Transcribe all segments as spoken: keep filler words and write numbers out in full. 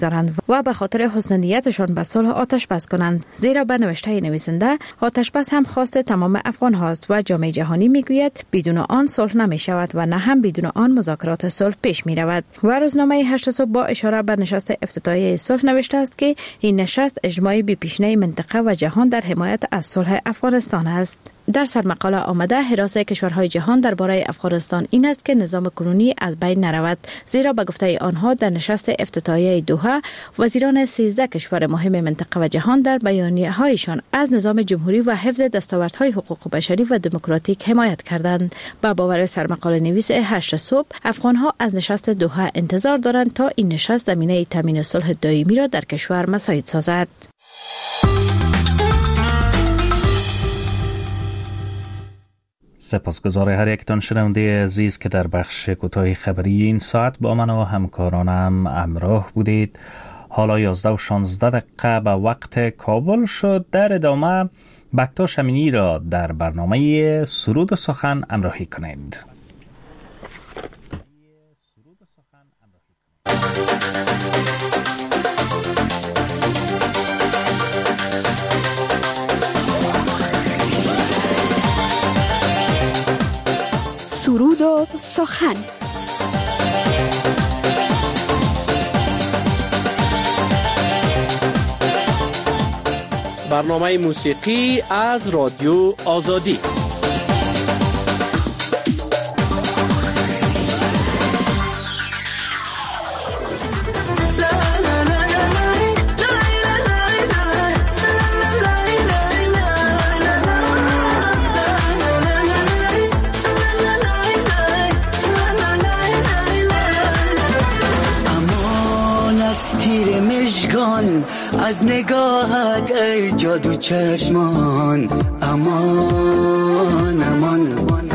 زنند و به خاطر حسن نیتشان به صلح آتش بس کنند، زیرا به نوشته نویسنده آتش بس هم خواست تمام افغان هاست و جامعه جهانی میگوید بدون آن صلح نمی شود و نه هم بدون آن مذاکرات صلح پیش می رود. و روزنامه هشت صبح با اشاره به نشست افتتاحیه صلح نوشته است که این نشست اجماعی بی پیشینه منطقه و جهان در حمایت از صلح افغانستان است. در سرمقاله آمده حراس کشورهای جهان درباره افغانستان این است که نظام کنونی از بین نرود، زیرا به گفته آنها در نشست افتتاحیه دوحه وزیران سیزده کشور مهم منطقه و جهان در بیانیه‌هایشان از نظام جمهوری و حفظ دستاوردهای حقوق بشری و دموکراتیک حمایت کردند. با باور سرمقاله نویس هشت صبح، افغانها از نشست دوحه انتظار دارند تا این نشست زمینه تامین صلح دائمی را در کشور مساعد سازد. سپاسگزار هر یکتان شنونده عزیز که در بخش کوتاه خبری این ساعت با من و همکارانم همراه بودید. حالا یازده و شانزده دقیقه به وقت کابل شد. در ادامه بکتاش امینی را در برنامه سرود و سخن همراهی کنید. سرود و سخن. برنامه موسیقی از رادیو آزادی. از نگاهت ای جادو چشمان، امان امان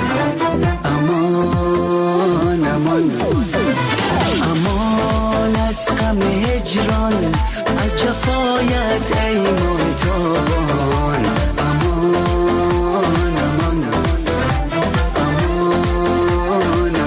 امان امان امان از غم هجران، از جفایت ای محتابان، امان امان امان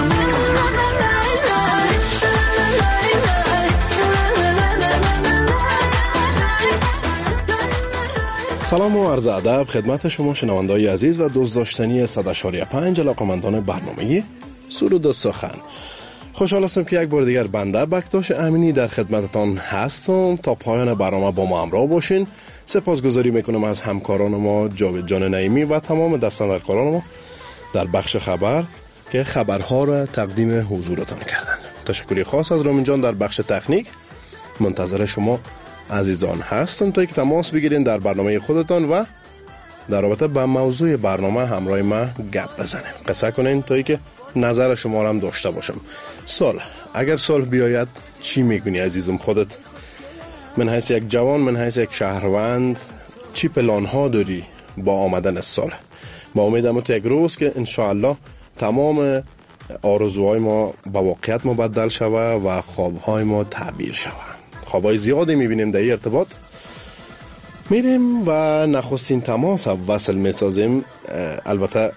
سلام و عرض ادب خدمت شما شنونده‌های عزیز و دوست داشتنی صد و پنج علاقه‌مندان برنامه سرود و سخن. خوشحال هستم که یک بار دیگر بنده بکتاش امینی در خدمتتان هستم. تا پایان برنامه با ما همراه باشین. سپاسگزاری میکنم از همکاران ما جاوید جان نعیمی و تمام دستاندرکاران ما در بخش خبر که خبرها را تقدیم حضورتان کردن. تشکری خاص از رامین جان در بخش تکنیک. منتظر شما عزیزان هستم تا یک تماس بگیرین در برنامه خودتان و در رابطه با موضوع برنامه همراه ما گپ بزنیم، قصه کنین تا که نظر شما را هم داشته باشم. صلح، اگر صلح بیاید چی میگونی عزیزم خودت؟ من حیث یک جوان، من حیث یک شهروند، چی پلان ها داری با آمدن صلح؟ با امیدم تو یک روز که انشاءالله تمام آرزوهای ما با واقعیت مبدل شوه و خوابهای ما تعبیر شوه. خوابای زیادی میبینیم در این ارتباط. میریم و نخستین تماس وصل میسازیم. البته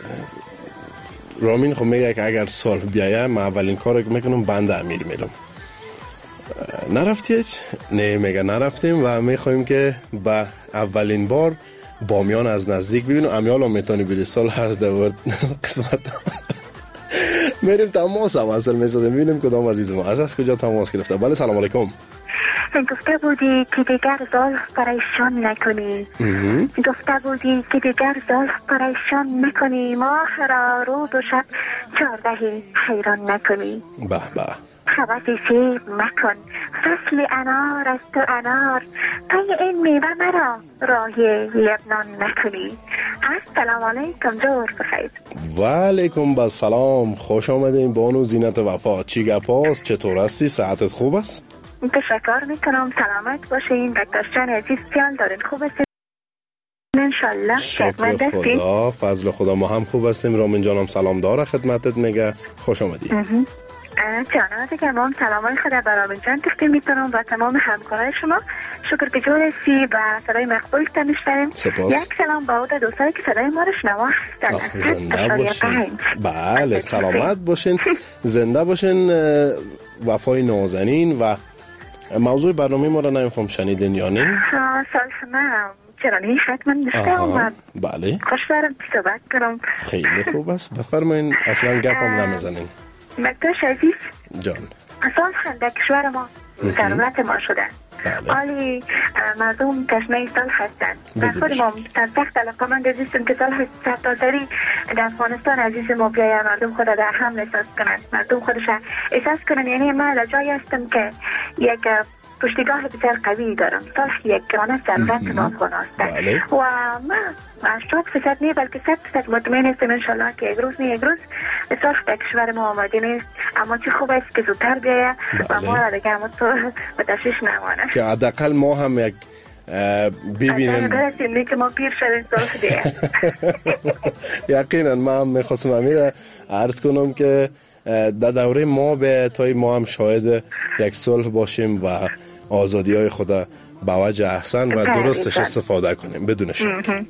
رامین خب میگه که اگر صلح بیایه من اولین کار که میکنم بنده امیر میرم. نرفتی هیچ؟ نه میگه نرفتیم و میخوایم که با اولین بار بامیان از نزدیک ببینیم. امیال هم میتونی بری صلح هست در قسمت. میریم تماس وصل میسازیم ببینیم کدام عزیز ما از کجا تماس گرفته. بله سلام علیکم. گفته بودی که دیگر زلف پریشان نکنی، گفته بودی که دیگر زلف پریشان نکنی، ماه را روز و شب چهاردهی حیران نکنی. به به حوث سیب مکن، فصل انار از تو انار، پی این میوه مرا راهی لبنان نکنی. السلام علیکم، جور بخیر. و علیکم السلام، خوش آمدین بانو زینت وفا. چی گپاست؟ چطور هستی؟ صحتت خوب است؟ تشکر میکنم، سلامت باشین. دکتر جان عزیز جان دارین خوب هستین انشالله؟ شکر خدا، فضل خدا ما هم خوب هستیم. رامین جانم سلام داره خدمتت میگه. خوش آمدی. جانا دیگه ما هم سلامای خدا برای رامین جان تقدیم میکنم و تمام همکارای شما. شکر بجور هستی و صدای مقبول تنشتریم. سپاس. یک سلام با عود دوستایی که صدای ما رو شنوا هستن. زنده باشین. بله سلامت باشین، زنده باشین. وفای نازنین و موضوع برنامه ما را نمیفهم شنیدین یا نه؟ سال ما چرا نه حتما نشتم. بله خوش دارم صحبت کنم. خیلی خوب است، بفرمایین. اصلا گپ هم نمیزنین. مکتاش عزیز جان، سال در کشور ما ضرورت ما شدن. بله. حالی مردم تشنه سال هستند. در خود ما در سخت علاقه من عزیزم که سال سرتاسری در افغانستان عزیز ما بیاید مردم خود در حمل احساس کنند، مردم خودش احساس کنند. یعنی من در جایی هستم که یک پشتیگاه بسیار قوی دارم. سال یک گرانه ضرورت ما افغان هستند و من هشتاد فیصد نه بلکه صد فیصد مطمئن هستم انشالله که یک روز نه یک روز سال در کشور ما آماده نیست، اما چه خوب است که زودتر بیاید و ما را دیگر ما تو به تشویش نمانه که حداقل ما هم یک ببینیم برسیم که ما پیر شدیم سال دیگه. یقینا من هم میخواستم امیر عرض کنم که در دوره ما به تای ما هم شاهد یک صلح باشیم و آزادی های خود به وجه احسن و درستش استفاده کنیم بدون شک.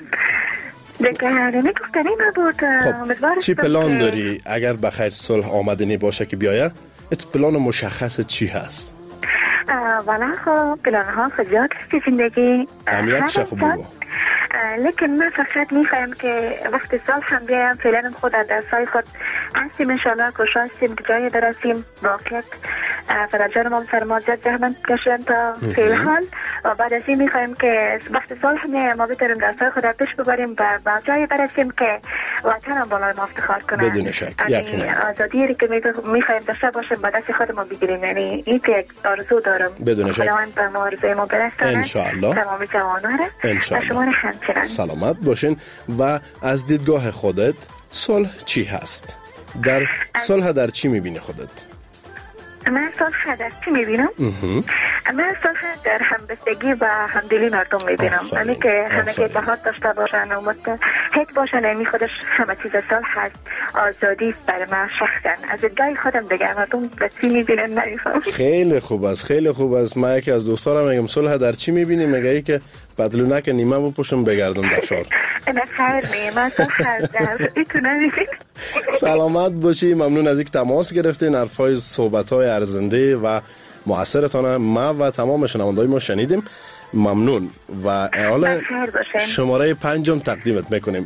خب چی پلان داری اگر بخیر صلح آمدنی باشه که بیایه؟ ات پلان مشخص چی هست؟ والا خب پلان ها خیلی زیاد است زندگی. هم یک شخص بگو. لیکن من فقط میخوایم که وقت سال هم بیایم فعلا خود در سال خود هستیم انشالله کوشش هستیم که جایی برسیم واقعیت فرجان ما سرما زیاد زحمت کشیدن تا فعل حال و بعد از این میخوایم که وقت سال هم ما بتونیم در سال خود پیش ببریم و به جایی برسیم که وطن هم بالای ما افتخار کنه. بدون شک یقینا آزادی که میخوایم داشته باشیم به دست خود ما بگیریم. یعنی این یک آرزو دارم بدون شک خداوند به ما آرزوی ما برسونه انشالله تمام جوانان انشالله شما را همچنان سلامت باشین. و از دیدگاه خودت صلح چی هست؟ در صلح در چی میبینی خودت؟ من صلح در چی میبینم؟ من صلح در همبستگی و همدلی مردم میبینم. یعنی که همه که اتحاد داشته باشن و متحد باشن. یعنی خودش همه چیز صلح هست. آزادی است برای من شخصا. از جای خودم دیگه مردم به چی میبینن نمیفهم. خیلی خوب است، خیلی خوب است. من یکی از دوستانم میگم صلح در چی میبینی؟ میگه ای که پتلونک نیمه بپوشم بگردم در شهر. نه خیر نیمه صلح در ایتونه میبینم. سلامت باشی. ممنون از اینکه تماس گرفتین. حرفای صحبت‌های ارزنده و مؤثرتان ما و تمام شنونده‌های ما شنیدیم. ممنون و حالا شماره پنجم تقدیمت میکنیم.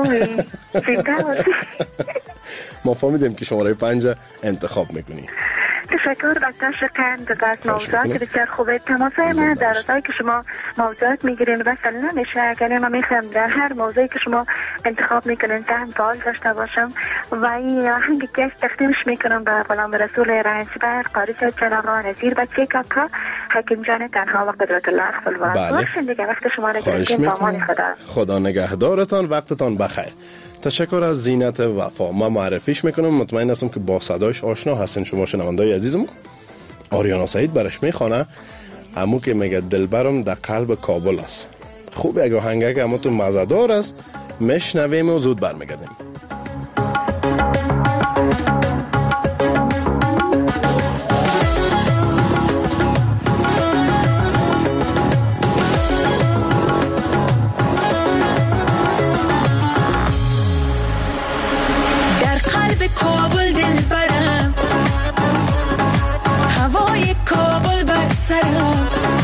ما فهمیدیم که شماره پنج انتخاب میکنی. تشکر دکتر شکند از موضوعات بسیار خوبه. تماسای من در روزایی که شما موضوعات میگیرین وصل نمیشه. یعنی من میخوام در هر موضوعی که شما انتخاب میکنین ذهن فعال داشته باشم و این آهنگی که تقدیمش میکنم به غلام رسول رنجبر قاری صاحب جناب نظیر بچه کاکا حکیم جان تنها و قدرت الله خپلوان. باشین دیگه وقت شما را گرفتیم. امان خدا. خدا نگهدارتان. وقتتان بخیر. تشکر از زینت وفا. ما معرفیش میکنم. مطمئن هستم که با صدایش آشنا هستین شما شنوندای عزیزم. آریانا سعید برش میخوانه همو که میگه دلبرم در قلب کابل است. خوب یک آهنگه که همو تو مزدار است. میشنویم و زود برمیگردیم. کابل دل برم هوای کابل بر سرم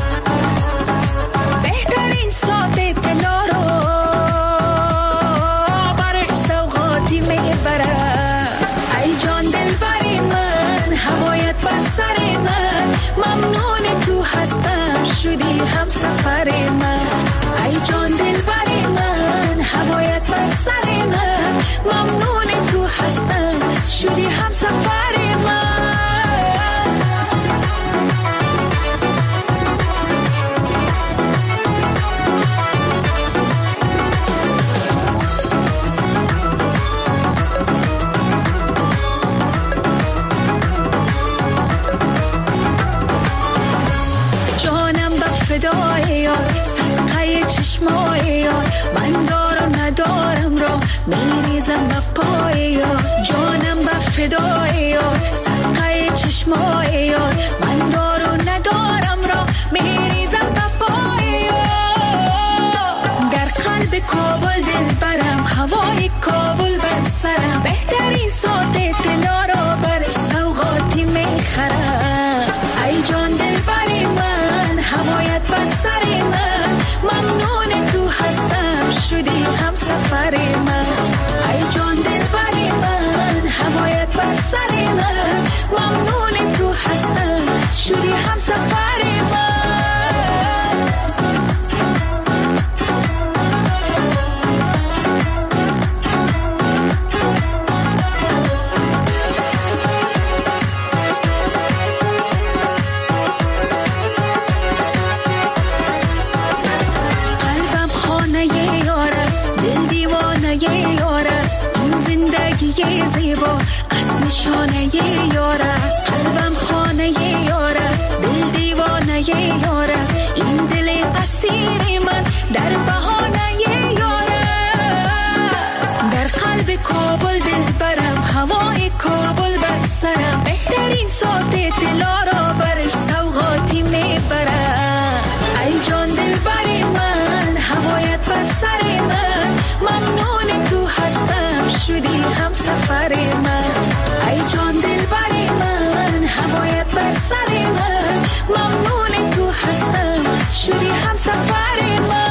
بهترین ساعت طلا رو برش سوغاتی میبرم. ای جان دل بری من هوایت بر سر من ممنون تو هستم شدی هم سفر من. ای جان دل بری من هوایت بر سر من ممنون تو هستم شدی هم سفر من. جانم به فدای یار صدقه چشمای یار من دارم ندارم را میریزم به پای یار. جانم به فدای یار صدقه چشمای یار من دارم ندارم را میریزم به پای یار. در قلب کابل دل برم هوای کابل بر سرم بهترین ساعت طلا را برش سوغاتی میخرم. ای جان دل برم سفر من. قلبم خانه یار است، دل دیوانه یار است، این زندگی زیبا از نشانه یار است. قلبم خانه یار است، دل دیوانه یار است، این دل اسیر من در بهانه یار است. در قلب کابل دل برم، هوای کابل بر سرم، بهترین ساعت دلا را برش سوغاتی میبرم. ای جان دل بری من، هوایت بر سر من، ممنون تو هستم شدی هم سفر من. ای جان دل بری من، هوایت بر سر من، ممنون تو هستم شدی هم سفر من.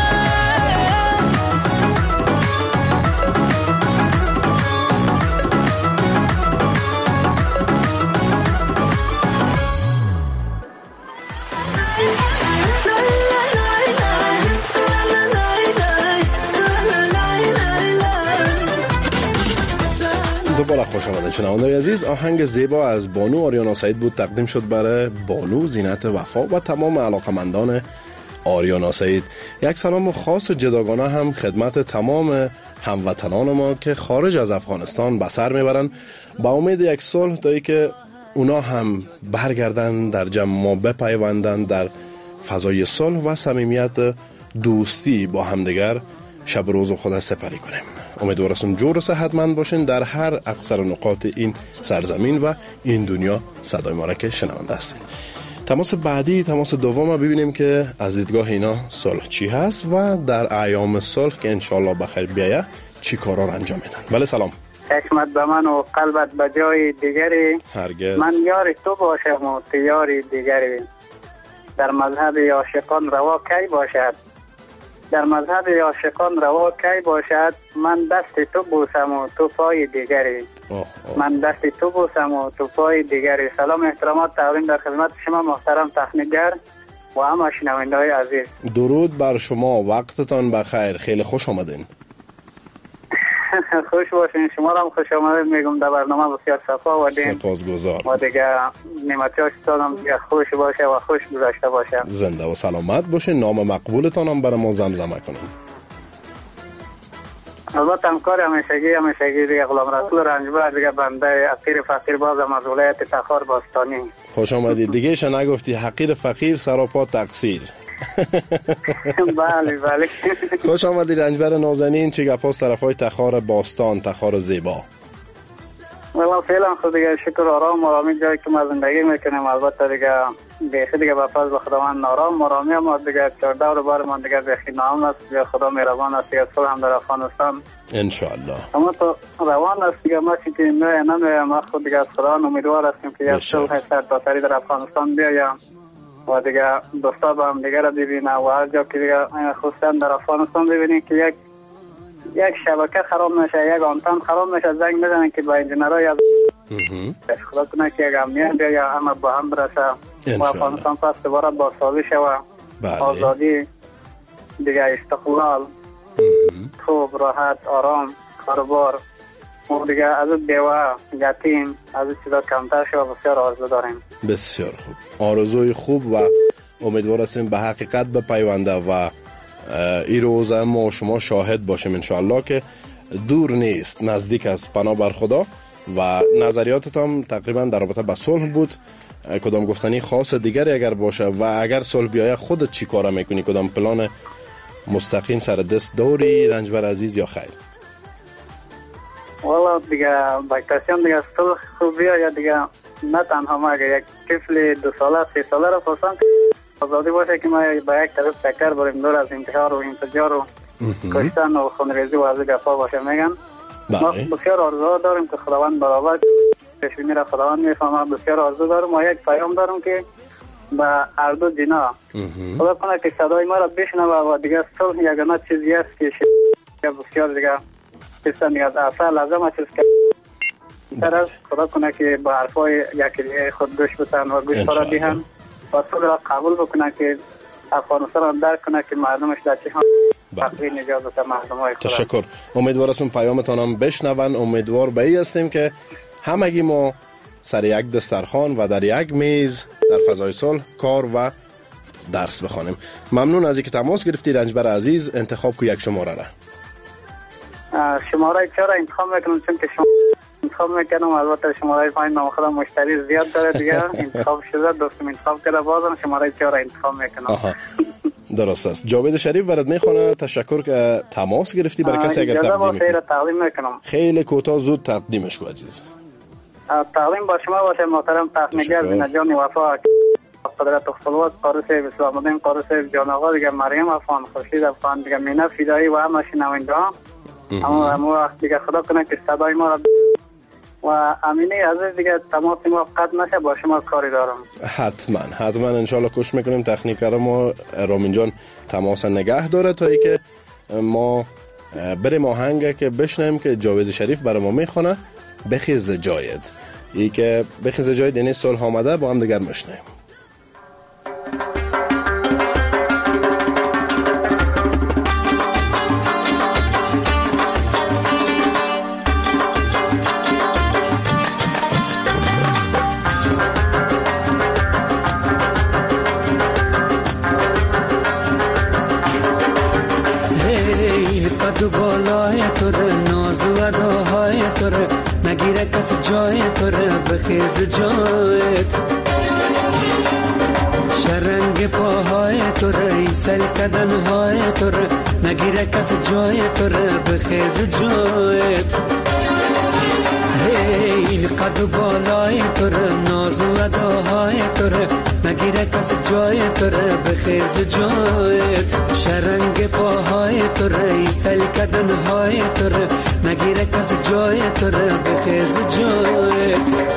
دوباره خوش آمدید شنوندگان عزیز. آهنگ زیبا از بانو آریانا سعید بود، تقدیم شد برای بانو زینت وفا و تمام علاقمندان آریانا سعید. یک سلام خاص جداگانه هم خدمت تمام هموطنان ما که خارج از افغانستان به سر میبرن، با امید یک صلح تا که اونا هم برگردن در جمع ما بپیوندن در فضای صلح و صمیمیت دوستی با همدیگر شب روز خود سپری کنیم. امیدوارم جور و صحتمند باشین در هر اقصر نقاط این سرزمین و این دنیا. صدای ما را که شنونده هستین. تماس بعدی، تماس دوم، ببینیم که از دیدگاه اینا صلح چی هست و در ایام صلح که انشالله بخیر بیایه چی کارا را انجام میدن. بله سلام. چشمت به من و قلبت به جای دیگری، هرگز من یار تو باشم و تو یار دیگری. در مذهب عاشقان روا کی باشد، در مذهب عاشقان روا کی باشد، من دست تو بوسم و تو پای دیگری. اوه اوه. من دست تو بوسم و تو پای دیگری. سلام احترامات تقدیم در خدمت شما محترم تخنیکگر و همه شنونده‌های عزیز. درود بر شما، وقتتان بخیر، خیلی خوش آمدین. خوش باشین. شما را هم خوش آمدید میگم در برنامه بسیار صفا و دین. سپاسگزار. و دیگه نعمتیاش دادم دیگه خوش باشه و خوش گذشته باشه. زنده و سلامت باشین. نام مقبولتان هم برای ما زمزمه کنین. البته همکار همیشگی همیشگی دیگه غلام رسول رنجبر دیگه بنده حقیر فقیر بازم از ولایت تخار باستانی. خوش آمدید. دیگه ش نگفتی حقیر فقیر سراپا تقصیر. بله بله. خوش آمدید رنجبر نازنین. چه گپاست طرفای تخار باستان، تخار زیبا؟ والله فعلا خود دیگه شکر آرام آرامی جایی که ما زندگی میکنیم. البته دیگه بیخی دیگه به فضل خداوند آرام آرامی هم دیگه چهارده رو بار من دیگه بیخی نام است. دیگه خدا مهربان است. دیگه صلح هم در افغانستان انشاءالله اما تو روان است. دیگه ما چی که نه نمیه ما خود دیگه از خدا امیدوار هستیم که یک صلح سرتاسری در افغانستان بیاید و دیگه دوستا با هم دیگه را ببینه و هر جا که دیگه خصوصا در افغانستان ببینیم که یک یک شبکه خراب نشه، یک آنتن خراب نشه، زنگ بزنن که با انجینرهای از خدا کنه که یک امنیت بیایه همه با هم برسه و افغانستان پس دوباره بازسازی شوه. آزادی دیگه، استقلال، خوب، راحت، آرام، کاربار و دیگه از بیوه، یتیم، از چیزا کمتر شوه. بسیار آرزو داریم. بسیار خوب. آرزوی خوب و امیدوار هستیم به حقیقت بپیونده و این روز ما شما شاهد باشیم انشاءالله که دور نیست، نزدیک است. پناه بر خدا. و نظریاتت هم تقریبا در رابطه با صلح بود. کدام گفتنی خاص دیگری اگر باشه و اگر صلح بیایه خودت چی کارا میکنی؟ کدام پلان مستقیم سر دست داری رنجبر عزیز یا خیر؟ والا دیگه باکتاسیون دیگه صلح خوب بیایه دیگه، نه تنها ما اگر یک طفل دو ساله سه ساله را پسند آزادی باشه که ما با یک طرف چکر بریم دور از انتحار و انفجار و کشتن و خونریزی و از گفا باشه. میگن ما بسیار آرزو داریم که خداوند برابر پیش میره، خداوند میفهمه. بسیار آرزو دارم و یک پیام دارم که با هر دو جنا خدا کنه که صدای ما را بشنوه و دیگه صلح یگانه چیزی است که بسیار دیگه چیزا نیاز اصلا لازم است که طرف خدا کنه که با حرفای یکی دیگه خود گوش بتن و گوش فرا دیهن پاسخ را قبول بکنه که افغانستان را درک کنه که مردمش در چه حال فقری نجات بده مردم های خود. تشکر. امیدوار هستم پیامتان هم بشنون. امیدوار به این هستیم که همگی ما سر یک دسترخوان و در یک میز در فضای صلح کار و درس بخوانیم. ممنون از اینکه تماس گرفتی رنجبر عزیز. انتخاب کو یک شماره را. شماره چهار انتخاب میکنم چون که شما انتخاب میکنم. البته شماره پایین نام خودم مشتری زیاد داره دیگه. انتخاب شده دوستم انتخاب کرده بازم شماره چهار انتخاب میکنم. درست است. جاوید شریف برات میخونه. تشکر که تماس گرفتی. برای کسی اگر تقدیم میکنم خیلی کوتاه زود تقدیمش کو عزیز. تقدیم با شما باشه محترم تخنیگر بینجان وفا قدرت خلوت قارس اسلام الدین قارس جان آقا دیگه مریم افغان خورشید افغان دیگه مینا فدایی و همه شنوندگان. اما اما دیگه خدا کنه که صدای ما و امینه عزیز دیگه تماس ما قطع نشه. با شما کاری دارم. حتما حتما انشالله کوشش میکنیم تکنیکر ما رامین جان تماس نگه داره تا ای که ما بریم آهنگ که بشنیم که جاوید شریف برای ما میخونه. بخیز جایت. ای که بخیز جایت یعنی صلح آمده. با هم دیگر میشنیم. تو بالای توره ناز و اداهای توره نگیره کس جای توره بخیز جایت شرنگ پاهای توره ایسل کدنهای توره نگیره کس جای توره بخیز جایت این قد بالای توره ناز و اداهای توره نگیره کس جای توره بخیز جایت شرنگ پاهای توره ایسل کدنهای توره نگیره کس جای توره بخیز جایت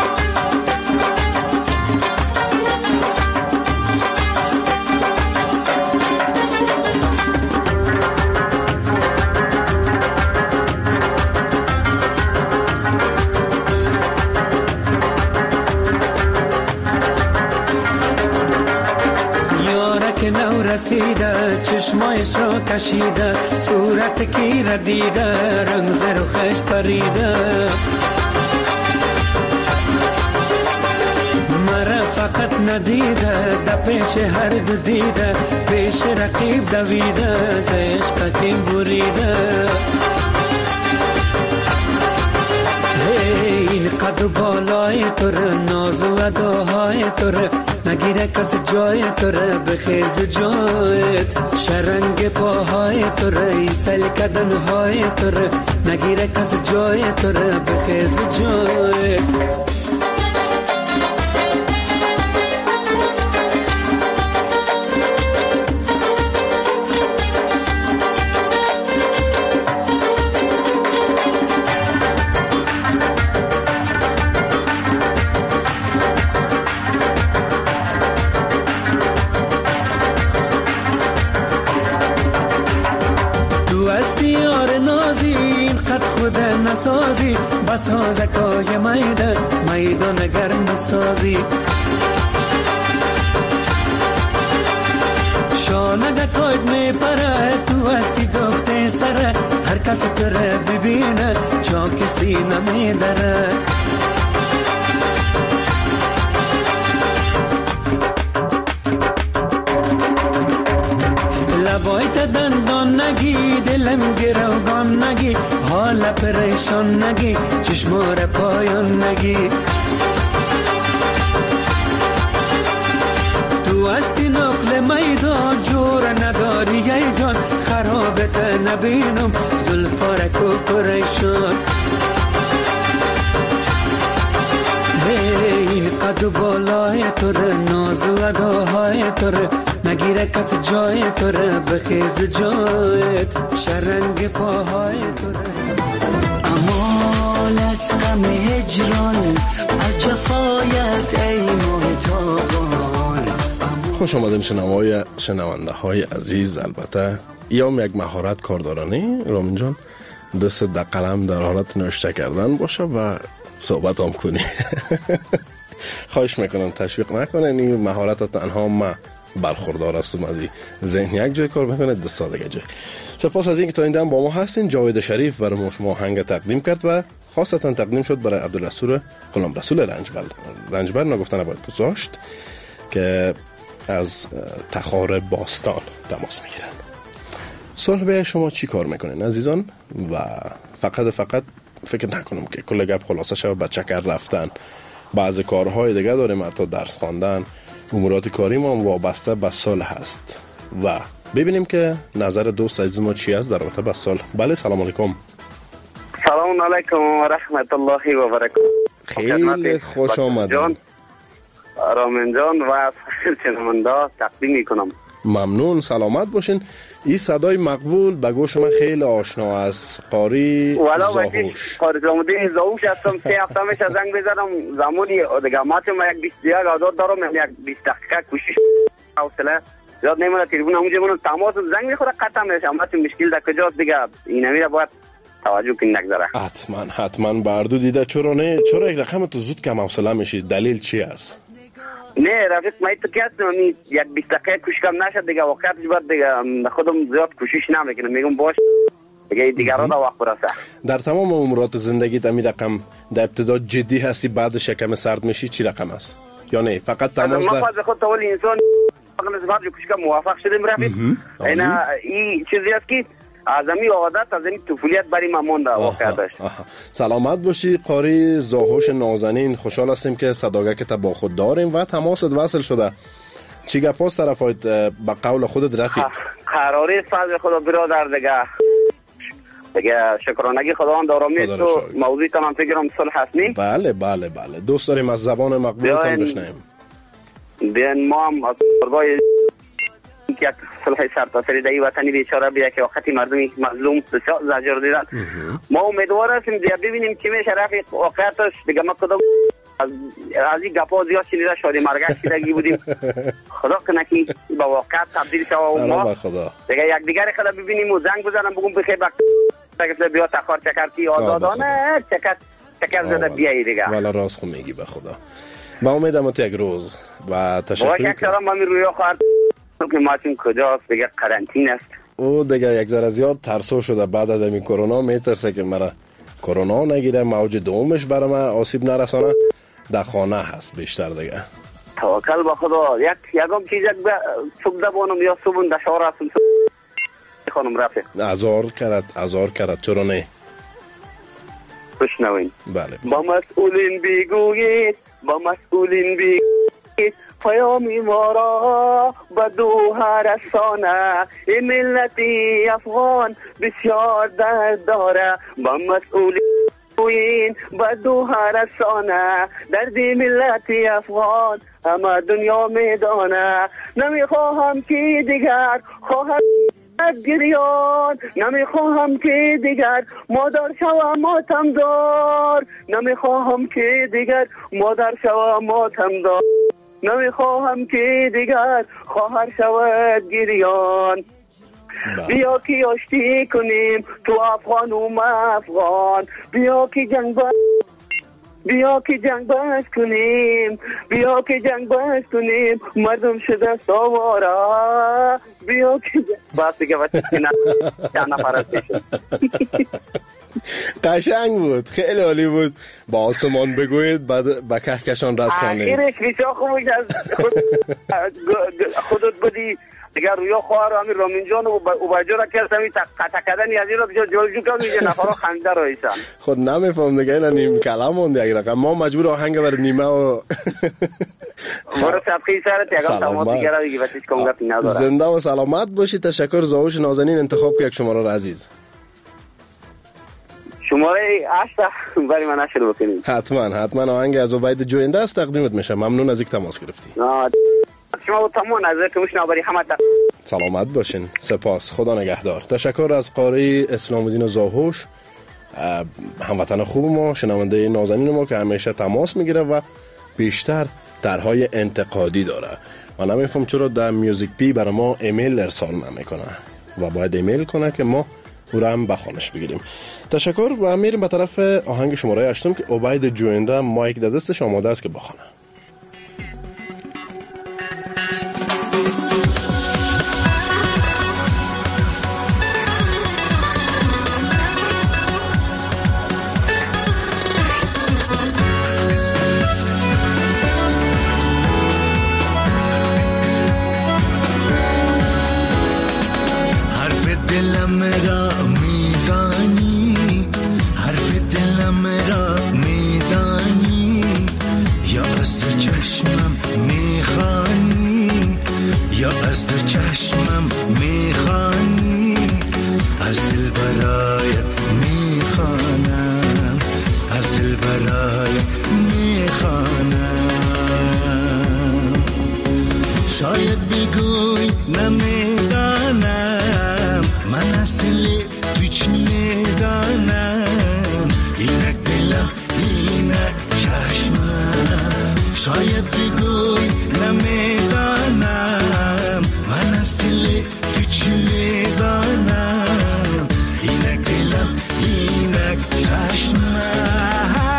رسیده چشمایش را کشیده صورت کی را دیده رنگ زر و خش پریده مرا فقط ندیده در پیش هر دو دیده پیش رقیب دویده ز عشق کیم بریده این قد بالای توره ناز و اداهای توره نگیره کس جای توره بخیز جایت شرنگ پاهای توره ایسل کدنهای توره نگیره کس جای توره بخیز جایت نسازی بسازکای میدان میدان گرم سازی شانه کوید می پره تو هستی دخته سره هر کس تره ببینه چا کسی نمیدره لبایت دندان نگی دلم گروگان نگی حال پریشان نگی چشمار پایان نگی تو هستی نقل میدان جور نداری ای جان خرابت نبینم زلفارک و پریشان این قد بالای توره ناز و اداهای توره نگیره کس جای توره بخیز جایت شرنگ پاهای توره امال از غم هجران از جفایت ای محتابان. خوش آمدین شنوای شنونده های عزیز. البته ایام یک مهارت کاردارانی رامین جان دست در قلم در حالت نوشته کردن باشه و صحبت هم کنی. خواهش میکنم تشویق نکنین، این مهارت تنها ما برخوردار هستم از این ذهن یک جای کار میکنه دست دیگه جای. سپاس از اینکه تا این دم با ما هستین. جاوید شریف برای ما شما آهنگ تقدیم کرد و خاصتا تقدیم شد برای عبدالرسول غلام رسول رنجبر. رنجبر نگفتن باید گذاشت که از تخار باستان تماس میگیرن. صلح به شما چی کار میکنین عزیزان؟ و فقط فقط فکر نکنم که کل گپ خلاصه شود به چکر رفتن. بعضی کارهای دیگه داریم، حتی درس خواندن، امورات کاری ما وابسته به صلح هست. و ببینیم که نظر دوست عزیز ما چی است در رابطه با صلح. بله سلام علیکم. سلام علیکم و رحمت الله و برکاته. خیلی خوش آمدید رامین جان و شنونده تقدیم میکنم. ممنون، سلامت باشین. این صدای مقبول به گوش من خیلی آشنا است. قاری زاهوش. قاری زامدین زاهوش هستم. سه هفته میشه زنگ بزنم زمانی دیگه ماتم یک بیست یک آزاد دارم، یک بیست دقیقه کوشش حوصله زیاد نمیره. تلفن همونجا منو تماس زنگ میخوره قطع میشه. اما مشکل در کجاست دیگه این نمیره، باید توجه کنید نگذره. حتما حتما بردو دیده. چرا نه؟ چرا یک رقم تو زود کم حوصله میشی؟ دلیل چی است؟ نه رفیق ما تو که هستم یک بیست دقیقه کوشش کم نشد دیگه، وقتش بعد دیگه خودم زیاد کوشش نمیکنم، میگم باش دیگه دیگران را وقت برسه. در تمام امورات زندگیت امی رقم در ابتدا جدی هستی بعدش یکم سرد میشی، چی رقم است؟ یا نه فقط تماس ما خود خود اول انسان نسبت به کوشش موفق شدیم رفیق. اینا این چیزی است که از امی عادت از این طفولیت برای ما مونده واقع داشت. سلامت باشی قاری زاهوش نازنین. خوشحال هستیم که صداقت تا با خود داریم و تماست وصل شده. چی گپاست طرفایت به قول خودت رفیق؟ قراره فضل خدا برادر دیگه دیگه شکرانگی خداوند آرامی تو موضوع تمام فکرم صلح هستنی. بله بله بله دوست داریم از زبان مقبولت هم بشنویم. بیان ما هم از پرگاه یک صلح سرتاسری در این وطنی بیچاره بیا که وقتی مردمی مظلوم بسیار زجر دیدن. ما امیدوار هستیم دیگه ببینیم چی میشه رفیق. واقعیتش دیگه ما کدام از از این گپا زیاد شنیده شادی مرگش شدگی بودیم. خدا کنه که با واقعیت تبدیل شود و ما دیگه یک دیگر خدا ببینیم و زنگ بزنم بگم بخیر بک دیگه بیا تخار چکرتی آزادانه چکر چکر زده بیایی دیگه. والا راست خو میگی به خدا. با امیدم تو یک روز و تشکر. با یک سلام ما می رویا خواهد که ما چون کجاست دیگه قرنطینه است. او دیگه یک ذره زیاد ترسو شده بعد از این کرونا، میترسه که مرا کرونا نگیره، موج دومش برام آسیب نرسانه. در خانه هست بیشتر دیگه. توکل به خدا. یک یکم چیز یک صبح دبانم یا صبح دشار هستم خانم رفیق. ازار کرد ازار کرد چرا نه؟ بشنوین. بله. با مسئولین بگویید با مسئولین بگویید پیامی ما را به دوها رسانه. این ملتی افغان بسیار درد داره. با مسئولین بگویید به دوها رسانه. دردی ملتی افغان همه دنیا میدانه. نمیخواهم که دیگر خواهد گریان، نمیخواهم که دیگر مادر شوم ماتم دار. نمیخواهم که دیگر مادر شوم ماتم دار. نمیخواهم که دیگر خواهر شود گریان. بیا که آشتی کنیم تو افغان و ما افغان. بیا که جنگ با بیا که جنگ باز کنیم. بیا که جنگ باز کنیم. مردم شده سوارا. بیا که باز دیگه وقتی نه چند نفر شد. قشنگ بود، خیلی عالی بود. با آسمان بگوید بعد با کهکشان رسانید. آخرش بیشتر خوب بود از خودت بودی دیگه رویا خواهر همین رامین جان و بجا را کرد همین تکدنی از این را بجا جلجو کن میگه نفرها خنده را ایسان. خود نمیفهم دیگه اینا نیم کلام مونده یک رقم. ما مجبور آهنگ بر نیمه و برو سبخی سرت یکم تماس دیگه را دیگه بسیش کم گفتی نداره. زنده و سلامت باشی. تشکر زاهوش نازنین. انتخاب که یک شماره را عزیز شماره هشت برای من نشر بکنیم. حتما حتما آهنگ از عبید جوینده است تقدیمت میشه. ممنون از اینکه تماس گرفتی. شما و تمام نظر که مشنو برای همه سلامت باشین. سپاس. خدا نگهدار. تشکر از قاری اسلام الدین زاهوش هموطن خوب ما، شنونده نازنین ما که همیشه تماس میگیره و بیشتر طرحهای انتقادی داره. من نمیفهم چرا در میوزیک پی برای ما ایمیل ارسال نمیکنه و باید ایمیل کنه که ما او را هم بخوانش بگیریم. تشکر و میریم به طرف آهنگ شماره هشتم که عبید جوینده مایک در دستش آماده است که بخونه. دلم را میدانی، حرف دلم را میدانی، یا از تو چشمم میخوانی، یا از تو چشمم میخوانی، از دل برایت میخوانم، از دل برایت میخوانم. شاید بگوی نمیدانم، من اصلی تو چی میدانم، اینک دلم اینک چشمم. شاید بگوی نمیدانم، من اصلی تو چی میدانم، اینک دلم اینک چشمم.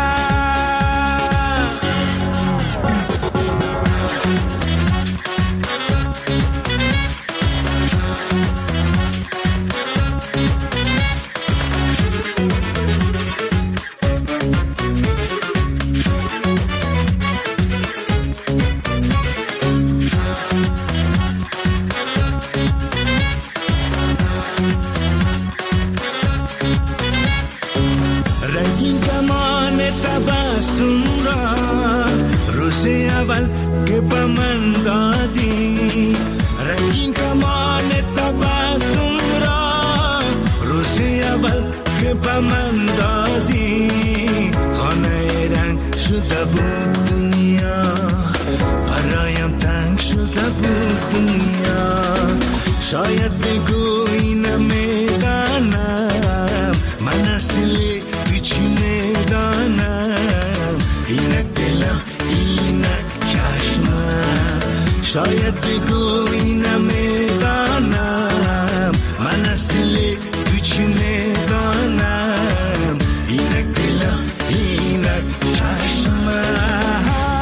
اول که با من دادی، رنگین کمان تبسم را، روز اول که با من دادی، خانه رنگ شده بود دنیا، برایم تنگ شده بود دنیا. شاید بگوی نمیدانم، من اصلی تو چی میدانم، اینک دلم اینک چشمم. شاید بگوی نمیدانم، من اصلی تو چی میدانم، اینک دلم اینک چشمم.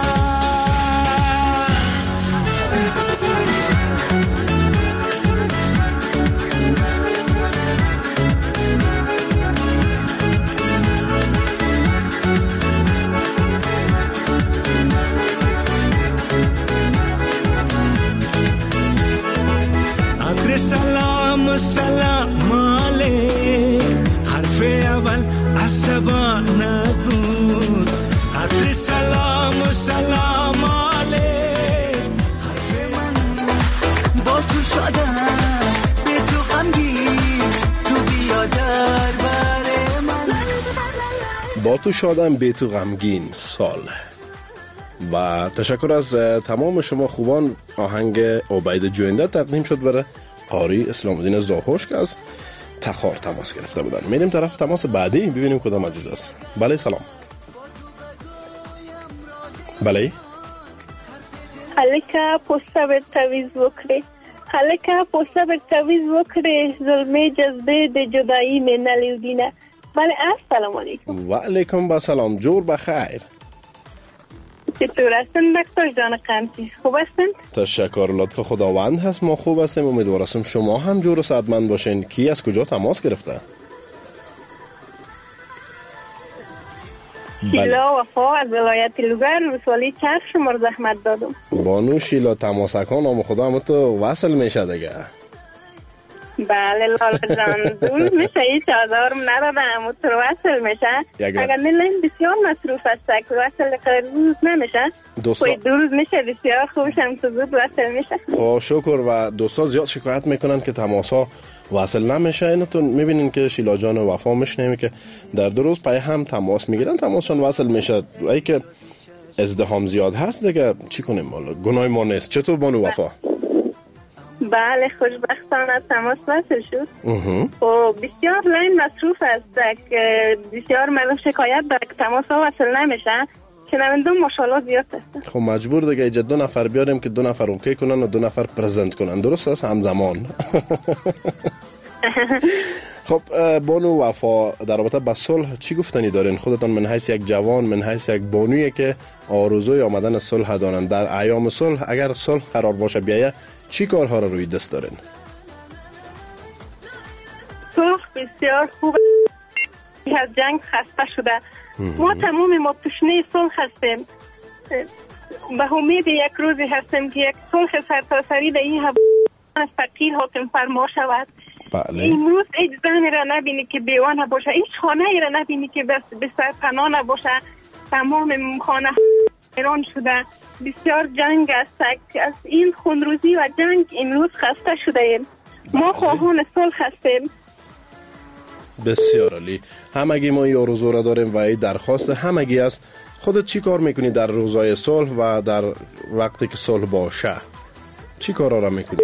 سلام سلام علیک، حرف اول عصبان نبود. عطر سلام سلام علیک، حرف من با تو شدم، به تو غمگین، تو بیا در بر من. با تو شدم به تو غمگین سال. و تشکر از تمام شما خوبان. آهنگ عبید جوینده تقدیم شد برای قاری اسلام الدین زاهوش که از تخار تماس گرفته بودن. میریم طرف تماس بعدی ببینیم کدام عزیز است. بله سلام. بله حلقه پوسته بر تویز وکره، حلقه پوسته بر تویز وکره، ظلمه جذبه ده جدایی من نلیودینه. بله السلام علیکم. و علیکم با سلام. جور بخیر. چطور هستن دکتر جان قمچی؟ خوب هستن؟ تشکر، لطف خداوند هست، ما خوب هستیم. امیدوارم شما هم جور و سعادتمند باشین. کی از کجا تماس گرفته؟ شیلا وفا از ولایت لوگر ولسوالی چرخ شمار زحمت دادم. بانو شیلا تماسکان نام خدا هم تو وصل میشه دیگه. بله لالا جان دول میشه هیچ آزارم ندادم و تو وصل میشه. اگر نیلین بسیار مصروف است که وصل روز نمیشه، خواهی دو روز میشه بسیار خوبشم تو زود وصل میشه. خب شکر. و دوستا زیاد شکایت میکنن که تماسا وصل نمیشه. اینو تو میبینین که شیلا جان وفا میشنیم که در دو روز پای هم تماس میگیرن، تماسشون وصل میشه. ای که ازدحام زیاد هست دیگه چی کنیم؟ والا گناه ما نیست. چطور بانو وفا؟ بله خوشبختانه تماس وصل شد. و بسیار لین مصروف است که بسیار مردم شکایت داره که تماس وصل نمیشه. شنونده ماشاءالله زیاد هست. خب مجبور دیگه اینجا دو نفر بیاریم که دو نفر اوکی کنن و دو نفر پرزنت کنن. درست است همزمان. خب بانو وفا، در رابطه با صلح چی گفتنی دارین؟ خودتان من حیث یک جوان، من حیث یک بانویی که آرزوی آمدن صلح دارن، در ایام صلح اگر صلح قرار باشه بیایه چی کارها رو روی دست دارین؟ صلح بسیار خوب، از جنگ خسته شده. ما تمام ما تشنه صلح هستیم. به امید یک روزی هستیم که یک صلح سرتاسری در این هوا فقیر حاکم فرما شود. بله. امروز هیچ زنی را نبینی که بیوانه باشه، هیچ خانه ای را نبینی که بس به سرپناه نباشه. تمام خانه ایران شده. بسیار جنگ است. از این خونروزی و جنگ امروز خسته شده ایم. ما خواهان صلح هستیم. بسیار عالی. همگی ما این آرزو را داریم و این درخواست همگی است. خودت چی کار میکنی در روزهای صلح و در وقتی که صلح باشه؟ چی کارا را میکنی؟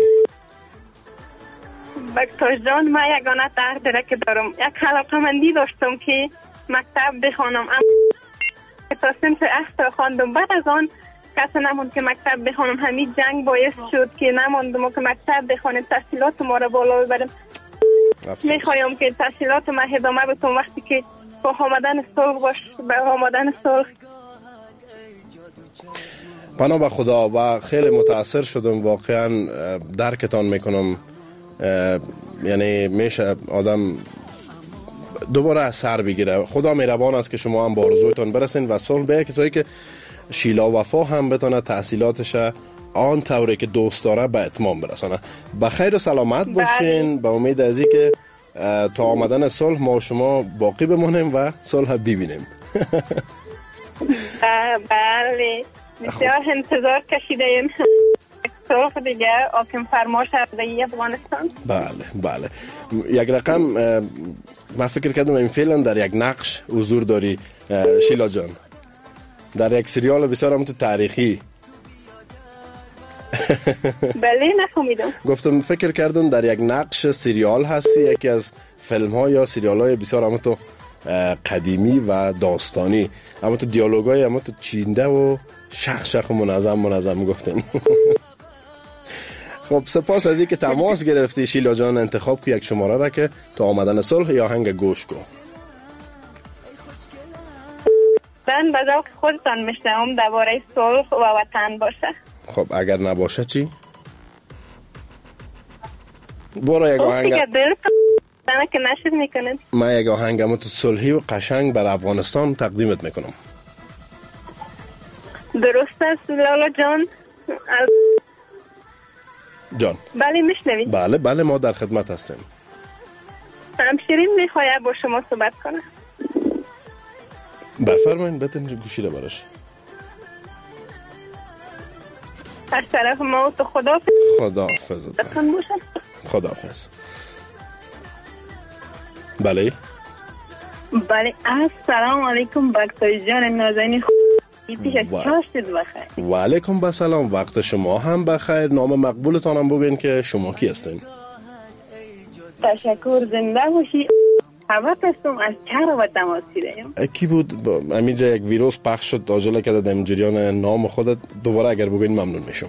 بکتاش جان، من یگانه درد که دارم. یک علاقه‌مندی داشتم که مکتب بخوانم، اما تا صنف اخت خواندم. بعد از آن کسی نموند که مکتب بخوانم. همین جنگ باعث شد که نموندم که مکتب بخوانم، تحصیلات ما را بالا ببرم. میخوایم که تحصیلات ما ادامه بدم وقتی که با آمدن صلح باش، با آمدن صلح. پناه به خدا و خیلی متاثر شدم، واقعا درکتان میکنم. یعنی میشه آدم دوباره از سر بگیره. خدا مهربان است که شما هم با آرزویتان برسین و صلح بیه که توی که شیلا وفا هم بتونه تحصیلاتش آن طوری که دوست داره به اتمام برسانه. به خیر و سلامت باشین. به امید از این که تا آمدن صلح ما شما باقی بمانیم و صلح ببینیم. بله، بسیار انتظار کشیدیم صلح دیگه حاکم فرما شده افغانستان. بله بله. یک رقم من فکر کردم این فعلا در یک نقش حضور داری شیلا جان، در یک سریال بسیار هم تو تاریخی. بله نفهمیدم. گفتم فکر کردم در یک نقش سریال هستی، یکی از فیلم ها یا سریال های بسیار هم تو قدیمی و داستانی، اما تو دیالوگ های اما تو چینده و شخ شخ و منظم منظم گفتن. خب سپاس از این که تماس گرفتی شیلا جان. انتخاب که یک شماره را که تا آمدن صلح یا آهنگ گوش کو. من به ذوق خودتان میشنوم درباره صلح و وطن باشه. خب اگر نباشه چی؟ برو یک آهنگ من که نشد میکنید. من یک آهنگم تو صلحی و قشنگ بر افغانستان تقدیمت میکنم. درست است لالا جان. از... جان بله میشنوید؟ بله بله ما در خدمت هستیم. همشیرین میخواه با شما صحبت کنه. بفرمایید بتن گوشی رو براش. از طرف ما تو خدا خدا حافظ. خدا حافظ. بله بله. السلام علیکم بکتای جان نازنین. و علیکم بسلام. وقت شما هم بخیر. نام مقبولتان هم بگین که شما کی هستین؟ تشکر. زنده باشی. خبر هستم از چرا و تماسی داریم. کی بود همینجا یک ویروس پخش شد عجله کرده در جریان نام خودت دوباره اگر بگین ممنون میشم.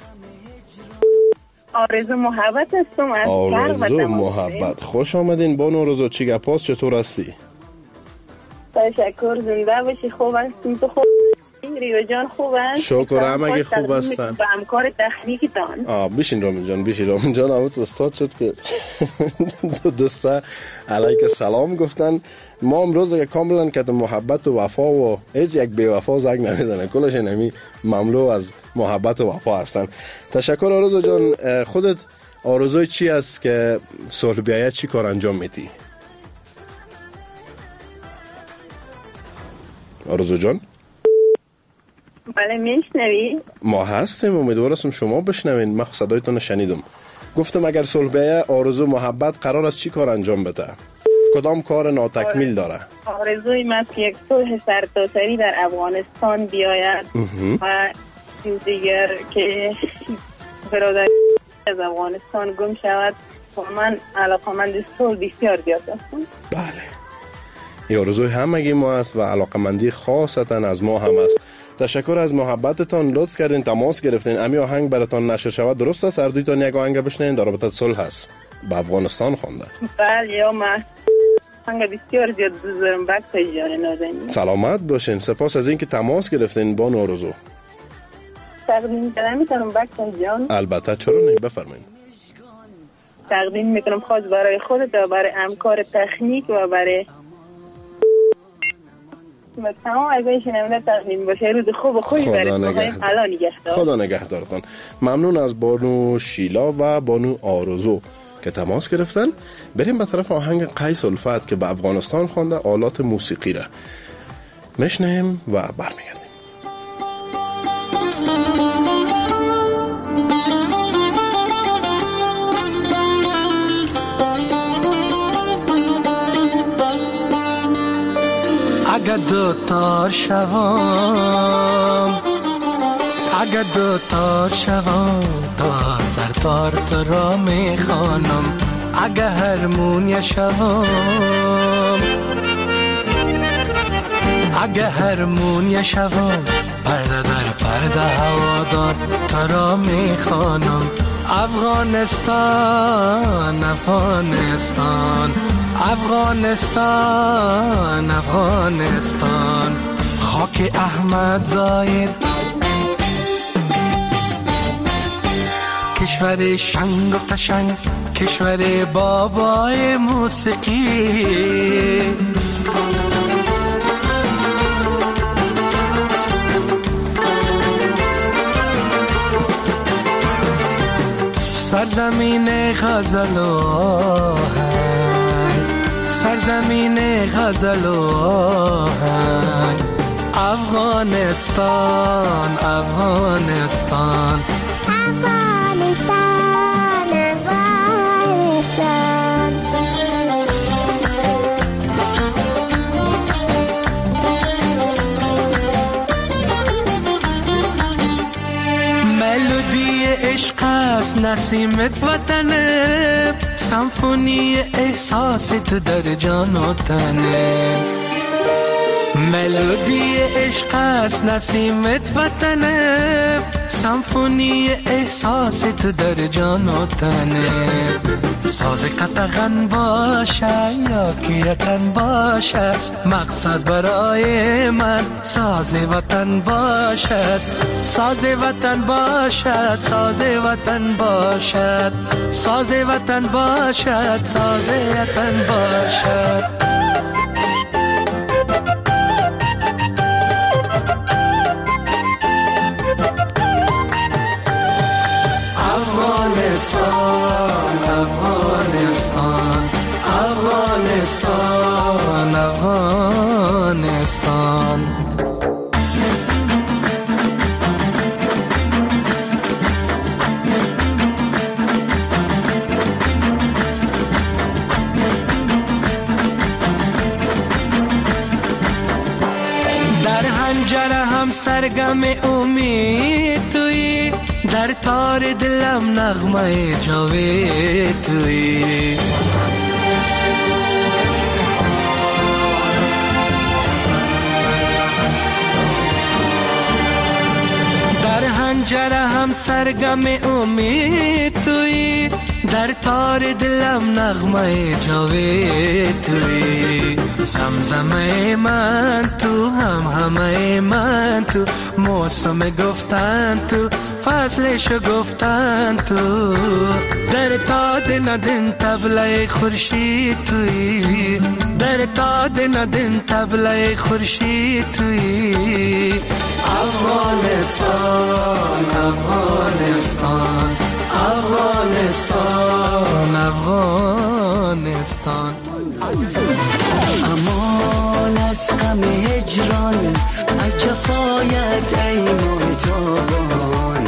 آرزو محبت هستم از آرزو محبت. خوش آمدین بانو آرزو. چی گپاس؟ چطور هستی؟ تشکر. زنده باشی. خوب هستیم. تو خوب ریو جان خوب هست؟ شکر همگی خوب هستن. با همکار تخنیکی تان. آه بیشین رامین جان بیشین. رامین جان همون استاد شد که دو دسته علیک سلام گفتن. ما امروز که کاملا که محبت و وفا و هیچ یک بی وفا زنگ نمیزنه، کلش نمی مملو از محبت و وفا هستن. تشکر آرزو جان. خودت آرزوی چی است که صلح بیاید چی کار انجام میدی؟ آرزو جان بله میشنوی؟ ما هستیم. امیدوارم شما بشنوین. من صدایتون شنیدم. گفتم اگر صلح بیاید آرزو محبت قرار است چی کار انجام بده؟ کدام کار ناتکمیل داره؟ آرزوی من که یک صلح سرتاسری در افغانستان بیاید و دیگر که برادر از افغانستان گم شود و من علاقمند صلح بسیار زیاد هستم. بله این آرزوی همگی ما است و علاقمندی خاصتا از ما هم است. تشکر از محبتتان. لطف کردین تماس گرفتین. امی آهنگ براتون نشر شود. درست است هر دویتان یک آهنگ بشنین در رابطه صلح هست؟ به افغانستان خوانده. بله یا من هنگه بسیار زیاد دوست دارم بکتای جان نازنین. سلامت باشین. سپاس از اینکه تماس گرفتین بانو آرزو. تقدیم کنم میتونم بکتای جان؟ البته چرا نه، بفرمایید. تقدیم میکنم خاص برای خودت و برای همکار تکنیک و برای و تمام از این شنونده تقدیم باشه. روز خوب و خوشی برای الان نگهدار. خدا نگهدارتان. ممنون از بانو شیلا و بانو آرزو که تماس گرفتن. بریم به طرف آهنگ قیس الفت که به افغانستان خوانده آلات موسیقی را میشنیم و برمیگردیم. اگه دو تار شوام، اگه دو تار شوام، تار در تار تو را میخوانم. اگه هرمونیا شوام، اگه هرمونیا شوام، پرده در پرده هوادار تو را میخوانم. افغانستان افغانستان افغانستان افغانستان، خاک احمد زاید، کشور شنگ و قشنگ، کشور بابای موسیقی. سرزمین غزل و آهنگ، سرزمین غزل و آهنگ، افغانستان افغانستان افغانستان افغانستان. ملودی عشق است نسیمت وطنه، سمفونی احساس تو در جان و تنه. ملودی عشق است نسیمت وطنه، سمفونی احساس تو در جان و تنه. ساز قطغن باشه یا کیرکن باشه، مقصد برای من ساز وطن باشد. ساز وطن باشد، ساز وطن باشد، ساز وطن باشد، ساز وطن باشد. افغانستان افغانستان افغانستان افغانستان. در حنجره هم سرگم امید تویی، در تار دلم نغمه جاوید تویی. در حنجره هم سرگم امید تویی، در تار دلم نغمه جاوید تویی. زمزمه من تو، هم همه من تو، موسم گفتن تو، فصلشو گفتن تو. در تاد ندن طبله خورشید تویی، در تاد ندن طبله خورشید تویی. افغانستان افغانستان افغانستان افغانستان. امان از غم هجران، از جفایت ای محتابان.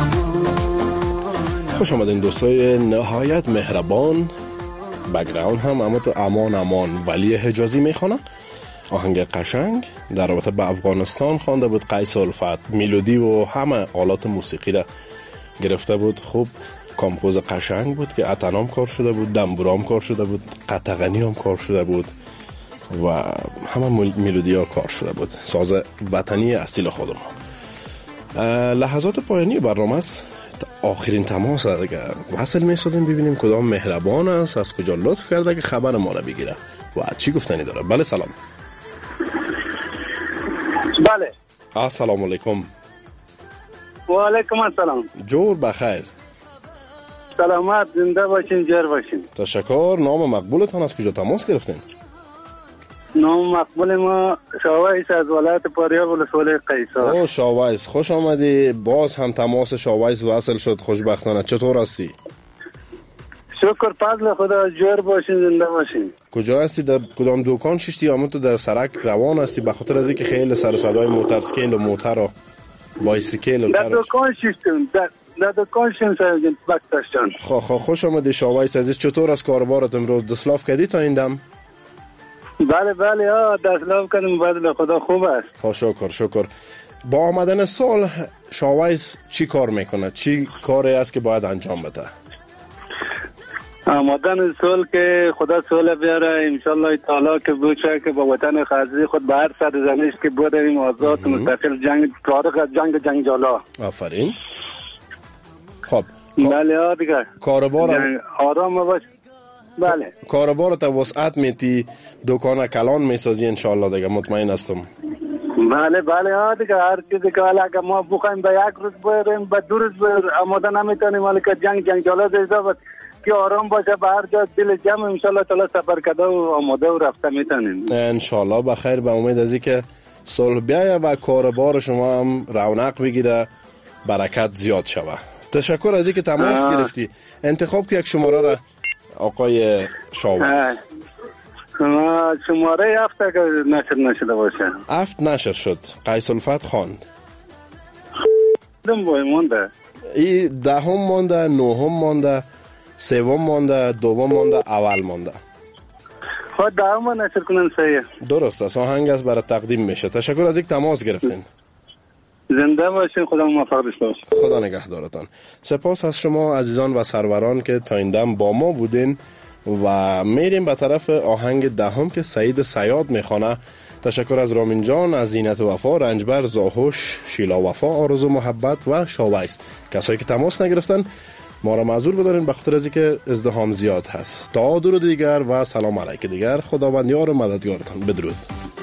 خوش آمدین دوستای نهایت مهربان. بگراون هم اما تو امان امان ولی حجازی میخوانن. آهنگ قشنگ در رابطه به افغانستان خوانده بود قیس الفت. میلودی و همه آلات موسیقی را گرفته بود. خوب کامپوز قشنگ بود که اتنام کار شده بود، دنبورام کار شده بود، قطغنی هم کار شده بود و همه میلودی ها کار شده بود. ساز وطنی اصیل خودمون. لحظات پایانی برنامه است. آخرین تماس دیگه وصل می‌شدیم ببینیم کدام مهربان است، از کجا لطف کرده که خبر ما را بگیره و چی گفتنی داره. بله سلام. بله. السلام علیکم. و علیکم السلام. جور بخیر. سلامت زنده باشین، جر باشین. تشکر. نام مقبولتان از کجا تماس گرفتین؟ نام مقبول ما شاویس از ولایت پاریاب ولسوالی قیصر. او شاویس خوش آمدی. باز هم تماس شاویس وصل شد خوشبختانه. چطور هستی؟ شکر فضل خدا، جر باشین، زنده باشین. کجا هستی؟ در کدام دکان ششتی یا تو در سرک روان هستی؟ به خاطر از اینکه خیلی سر صدای موتر سکیل و موتر و بایسیکل و در دکان ششتم در در دکان ششتم سرجن بکتاشان. خو خو خوش آمدی شاویس عزیز. چطور از کاربارت امروز دسلاف کردی تا این دم؟ بله بله ها دسلاف کردم فضل خدا خوب است. خو شکر شکر. با آمدن سال شاویس چی کار میکنه؟ چی کاری است که باید انجام بده؟ آمدن سال که خدا سال بیاره انشالله تعالی که بوشه که با وطن خارجی خود به هر سرزمینش که بودیم آزاد مستقل جنگ فارغ از جنگ جنگجالا. آفرین. خب بله ها دیگه کاربار آرام باش. بله کاربار تا وسعت میتی دکان کلان میسازی انشالله دیگه مطمئن هستم. بله بله ها دیگه هر چیزی که حالا که ما بخوایم به یک روز بریم به دو روز آماده نمیتونیم ولی که جنگ جنگجالا زیاده که آرام باشه به هر جا دل جمع انشالله تعالی سفر کرده و آماده و رفته میتونیم انشالله. بخیر به امید از اینکه صلح بیاید و کاربار شما هم رونق بگیره برکت زیاد شوه. تشکر از اینکه تماس گرفتی. انتخاب که یک شماره را آقای شاویس. شماره هفت که نشر نشده باشه. هفت نشر شد. قیس الفت خواند. دم بای مونده. ای دهم مونده، نهم مونده، سوم مونده، دوم مونده، اول مونده. خود دهم نشر کنن صحیح. درست است. آهنگ است برای تقدیم میشه. تشکر از اینکه تماس گرفتین. زنده باشین. خدا موفق داشته باشه. خدا نگهدارتان. سپاس از شما عزیزان و سروران که تا این دم با ما بودین و میریم به طرف آهنگ دهم که سعید صیاد میخوانه. تشکر از رامین جان، از زینت وفا، رنجبر، زاهوش، شیلا وفا، آرزو محبت و شاویس. کسایی که تماس نگرفتن ما را معذور بدارین به خاطر از اینکه ازدحام زیاد هست. تا درود دیگر و سلام علیک دیگر. خداوند یار و مددگارتان. بدرود.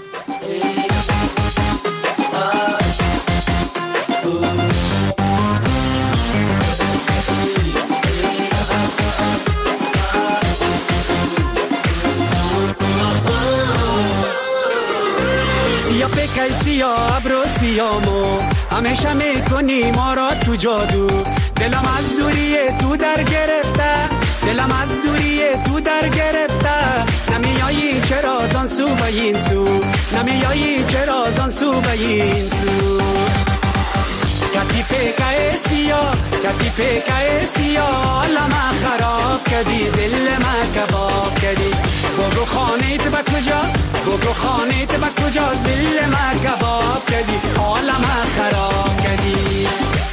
سیا پکای سیا ابرو سیامو همیشه میکنی ما را تو جادو. دلم از دوری تو در گرفته، دلم از دوری تو در گرفته. نمیایی چرا زان سو به این سو، نمیایی چرا زان سو به این سو. کتی پکای سیا کتی پکای سیا لما خراب کردی دل ما کباب کردی. بگو خانیت با کجاست، بگو خانیت با کجاست، دل ما کباب کردی حالا ما خراب کردی.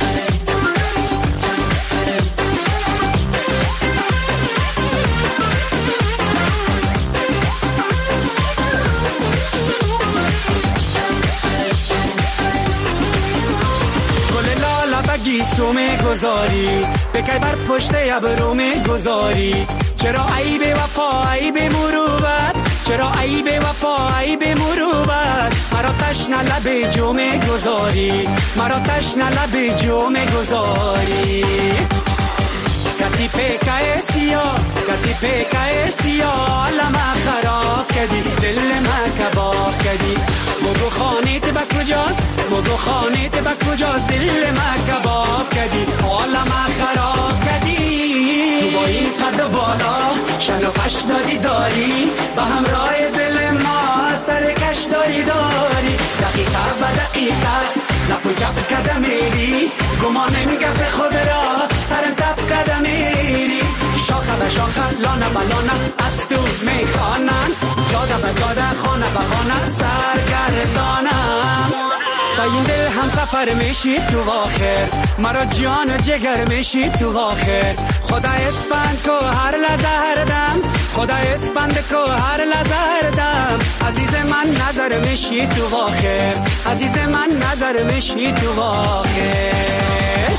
گیسو می گذاری بکی بر پشت ابرو می گذاری. چرا عیب وفا عیب مروت، چرا عیب وفا عیب مروت. مرا تشنه لب جو می گذاری، مرا تشنه لب جو می گذاری. کتی پکای سیا کتی پکای سیا لما خراب کردی دل ما کباب کردی. بگو خانیت با کجاست، بگو خانیت با کجاست، دل ما کباب کردی حالا ما خراب کردی. تو با این قد بالا شن و فش داری داری با همراه دل ما سر کش داری داری. دقیقه به دقیقه لپو جب کده میری گمان نمیگه خود را سرم تب کده میری. شاخه به شاخه لانه به لانه از تو میخوانن، جاده به جاده خانه به خانه سرگردانم. با این دل هم سفر میشی تو آخر، مرا جان و جگر میشی تو آخر. خدا اسپند کو هر لحظه هر دم، خدا اسپند کو هر لحظه هر دم. عزیز من نظر میشی تو آخر، عزیز من نظر میشی تو آخر.